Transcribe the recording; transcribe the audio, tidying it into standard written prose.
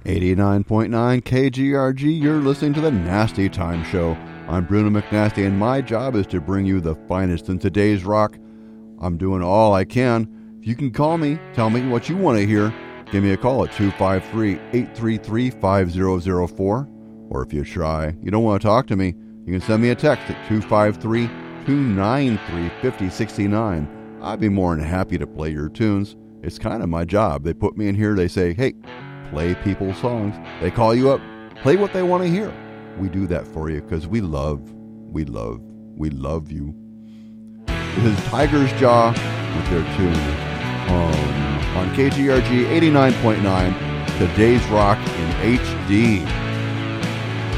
89.9 KGRG, you're listening to the Nasty Time Show. I'm Bruno McNasty, and my job is to bring you the finest in today's rock. I'm doing all I can. If you can call me, tell me what you want to hear, give me a call at 253-833-5004. Or if you don't want to talk to me, you can send me a text at 253-293-5069. I'd be more than happy to play your tunes. It's kind of my job. They put me in here, they say, hey, play people's songs. They call you up, play what they want to hear. We do that for you because we love you. This is Tiger's Jaw with their tune on KGRG 89.9, today's rock in HD.